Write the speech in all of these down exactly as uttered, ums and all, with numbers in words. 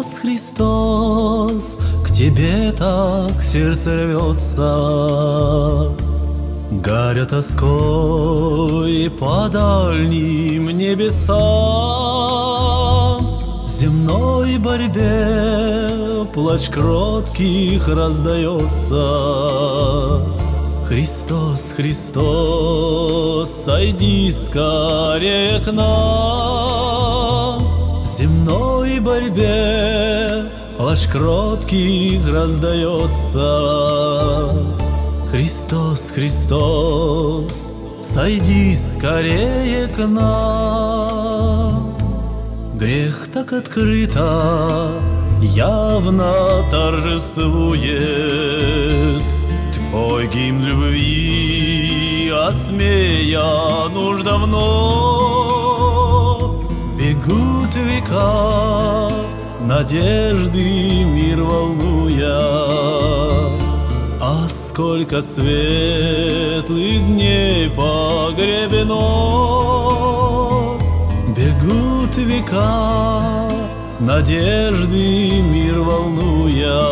Христос, Христос, к Тебе так сердце рвется, горя тоской по дальним небесам. В земной борьбе плач кротких раздается. Христос, Христос, сойди скорее к нам. В земной борьбе плач кротких раздается. Христос, Христос, сойди скорее к нам. Грех так открыто, явно торжествует. Твой гимн любви осмеян уж давно. Бегут века, надежды мир волнуя. А сколько светлых дней погребено. Бегут века, надежды мир волнуя.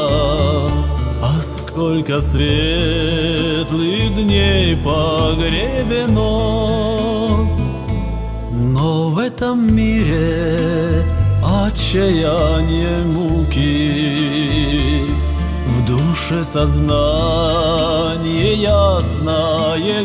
А сколько светлых дней погребено. Но в этом мире отчаяние, муки, в душе сознание ясное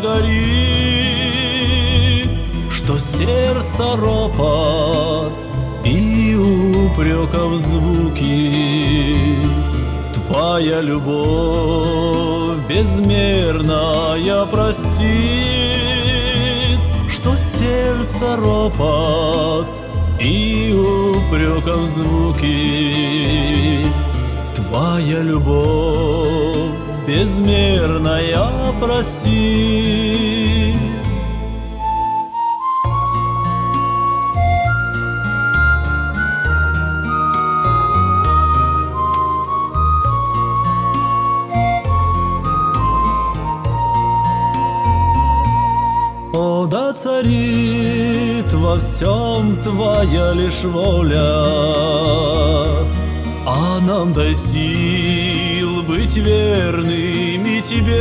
горит, что сердце ропот и упреков звуки. Твоя любовь безмерная простит, что сердце ропот и упреков звуки. Твоя любовь безмерная простит. О, да царит во всем Твоя лишь воля, а нам дай сил быть верными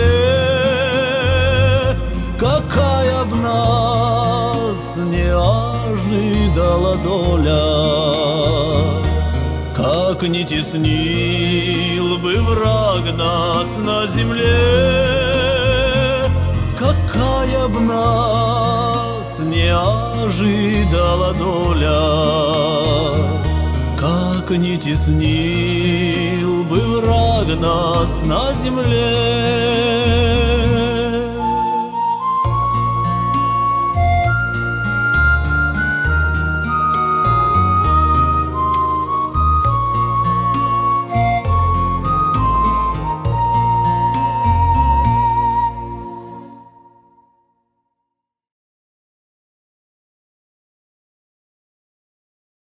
Тебе. Какая б нас не ожидала доля, как не теснил бы враг нас на земле. Какая б нас не ожидала доля, как не теснил бы враг нас на земле.